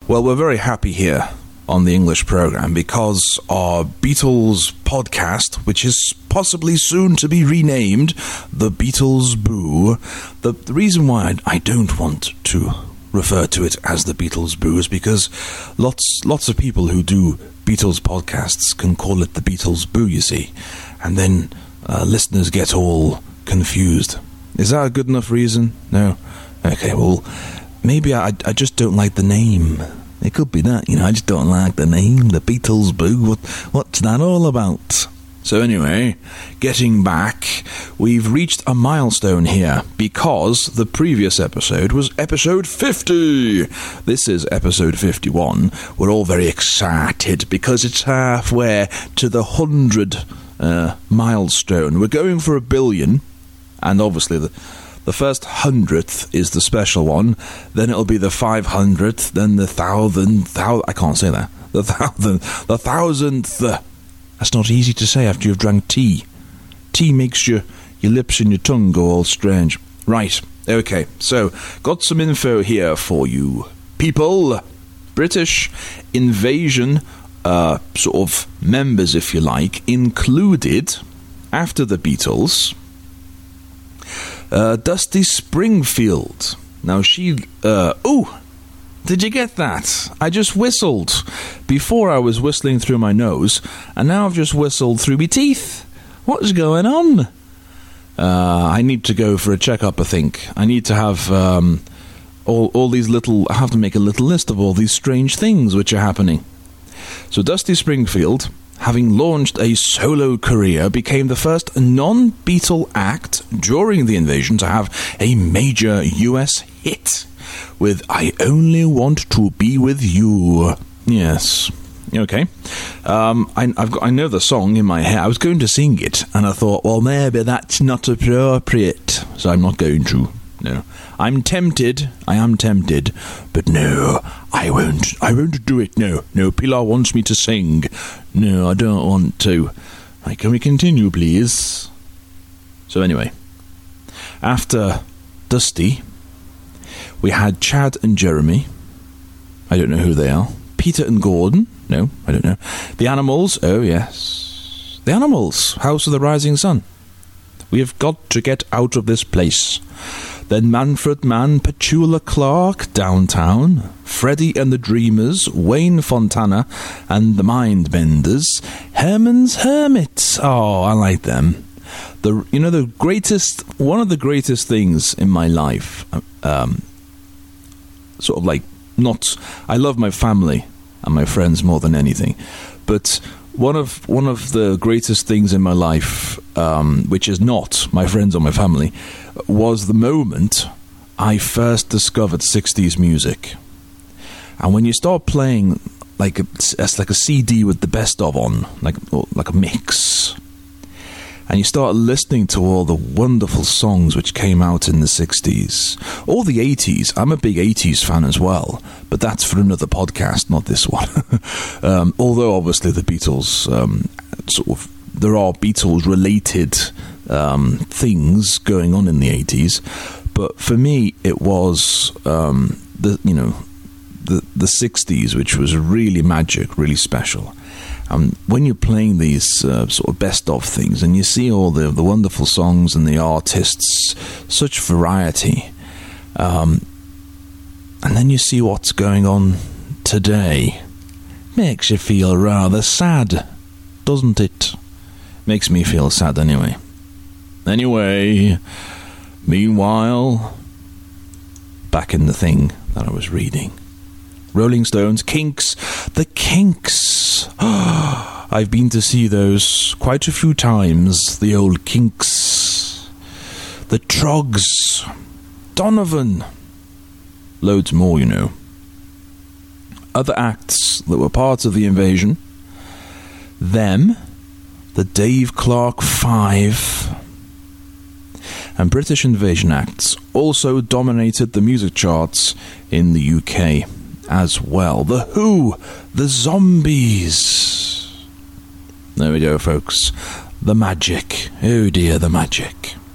Well, we're very happy here on the English program because our Beatles podcast, which is possibly soon to be renamed The Beatles Boo. The reason why I don't want to refer to it as The Beatles Boo is because lots of people who do Beatles podcasts can call it The Beatles Boo, you see, and then listeners get all confused. Is that a good enough reason? No? Okay, well, maybe I just don't like the name. It could be that, I just don't like the name, The Beatles Boo. What's that all about? So anyway, getting back, we've reached a milestone here because the previous episode was episode 50. This is episode 51. We're all very excited because it's halfway to the 100 milestone. We're going for 1 billion, and obviously the first 100th is the special one, then it'll be the 500th, then the 1000th, I can't say that, the 1000th. That's not easy to say after you've drank tea. Tea makes your lips and your tongue go all strange. Right, okay, so got some info here for you. People, British Invasion sort of members, if you like, included, after the Beatles, Dusty Springfield. Now she... did you get that? I just whistled. Before I was whistling through my nose, and now I've just whistled through my teeth. What's going on? I need to go for a checkup, I think. I need to have all these little... I have to make a little list of all these strange things which are happening. So Dusty Springfield, having launched a solo career, became the first non-Beatle act during the invasion to have a major US hit with I Only Want to Be With You. Yes. Okay. I know the song in my head. I was going to sing it, and I thought, well, maybe that's not appropriate, so I'm not going to. No. I am tempted, but no, I won't do it, no. Pilar wants me to sing. No, I don't want to. Right, can we continue, please? So anyway, after Dusty, we had Chad and Jeremy. I don't know who they are. Peter and Gordon. No, I don't know. The Animals. Oh, yes. The Animals. House of the Rising Sun. We have got to get out of this place. Then Manfred Mann, Petula Clark, Downtown, Freddie and the Dreamers, Wayne Fontana and the Mindbenders, Herman's Hermits. Oh, I like them. One of the greatest things in my life, sort of like, I love my family and my friends more than anything, but one of the greatest things in my life, which is not my friends or my family, was the moment I first discovered 60s music. And when you start playing like a CD with the best of on, like a mix, and you start listening to all the wonderful songs which came out in the 60s, or the 80s. I'm a big 80s fan as well, but that's for another podcast, not this one. Although obviously the Beatles, there are Beatles-related things going on in the 80s, but for me it was the 60s, which was really magic, really special. When you're playing these sort of best of things and you see all the wonderful songs and the artists, such variety, and then you see what's going on today, makes you feel rather sad, doesn't it? Makes me feel sad anyway. Meanwhile, back in the thing that I was reading, Rolling Stones, Kinks, the Kinks. I've been to see those quite a few times, the old Kinks. The Trogs, Donovan, loads more, Other acts that were part of the invasion, them, the Dave Clark 5, and British invasion acts also dominated the music charts in the UK as well. The Who, the Zombies. There we go, folks. The magic. Oh dear, the magic.